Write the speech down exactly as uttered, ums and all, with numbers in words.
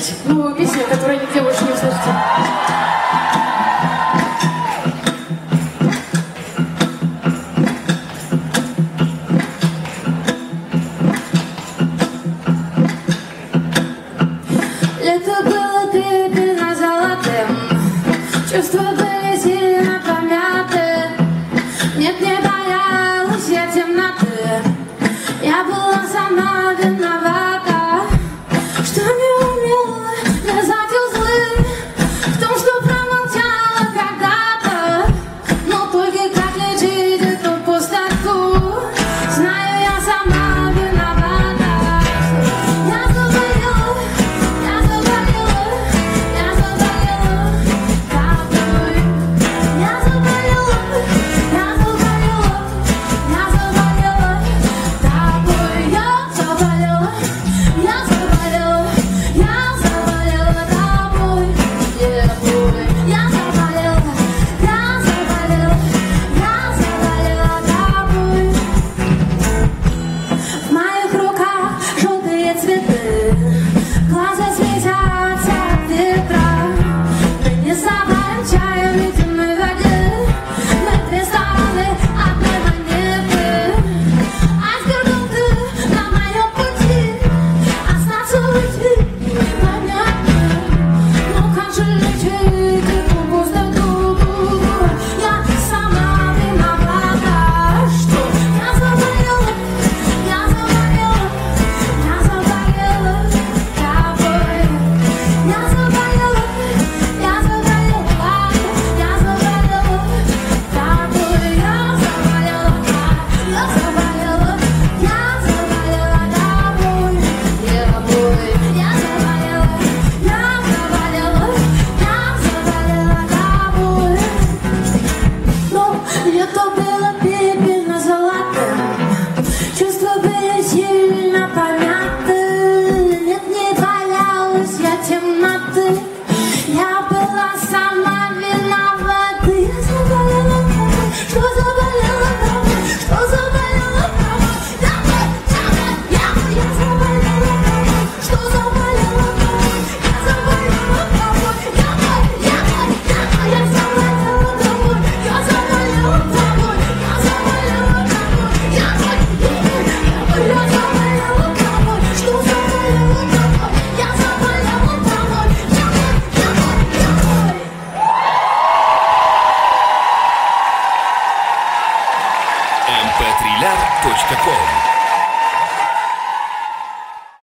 петь новую песню, которую нигде больше не услышите. Лето было перепено золотым, чувства были сильно помяты. Нет, не боялась я темноты, я была сама виновата, что не умела вязать узлы, в том, что промолчала когда-то. Но только как лечить эту пустоту, знаю, я сама виновата. Я заболела, я заболела, я заболела тобой. Я заболела, я заболела, я заболела тобой. Я заболела, я заболела, я заболела тобой. Я заболела, я заболела, я заболела тобой. В моих руках желтые цветы, глаза светят.